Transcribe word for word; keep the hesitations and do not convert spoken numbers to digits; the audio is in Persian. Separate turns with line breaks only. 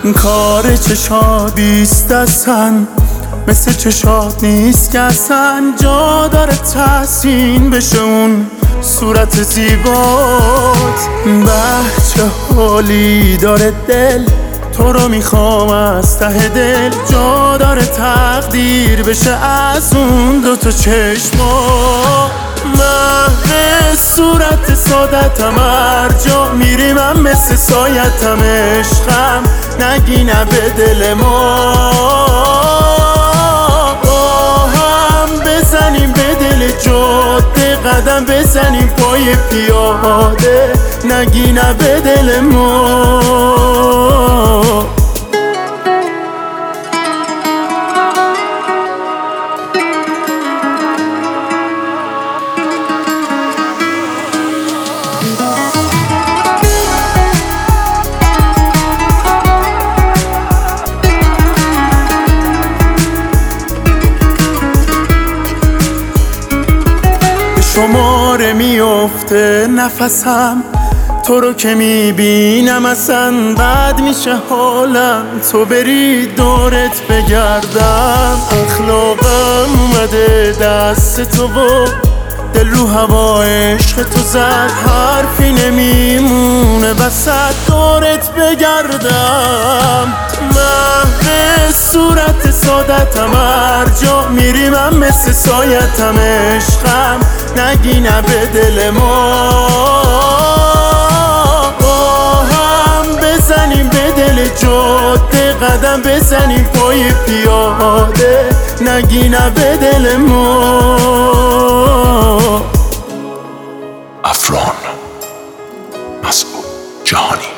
کار چشات بیست اصلا مثل چشات نیست که اصلا جا داره تحسین بشه اون صورت زیبات. به چه حالی داره دل، تو رو میخوام از ته دل، جا داره تقدیر بشه از اون دوتا چشما. محو صورت سادتم هر جا میری من مثل سایتم، عشقم نگی نه به دل ما. با هم بزنیم به دل جاده، قدم بزنیم پای پیاده، نگی نه به دل ما. شماره میفته نفسم، تو رو که میبینم اصلا بد میشه حالم، تو بری دورت بگردم. اخلاقم اومده دست تو و دل رو هوا عشق تو زد، حرفی نمیمونه وسط دورت بگردم. محو صورت سادتم هر جا میری من مثل سایتم، عشقم نگی نه به دل ما. با هم بزنیم به دل جاده، قدم بزنیم پای پیاده، نگی نه به دل ما.
افران مسعود جهانی.